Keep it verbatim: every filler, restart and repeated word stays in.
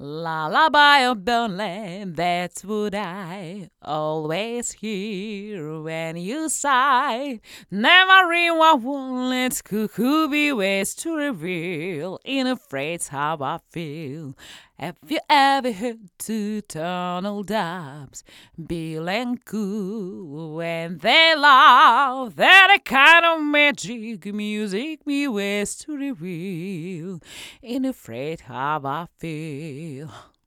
Lullaby of Burnley, that's what I always hear when you sigh. Never in what won't let cuckoo be ways to reveal in a phrase how I feel. Have you ever heard two tonal dubs, Bill and Coo, when they laugh? That a kind of magic music me ways to reveal in a phrase how I feel.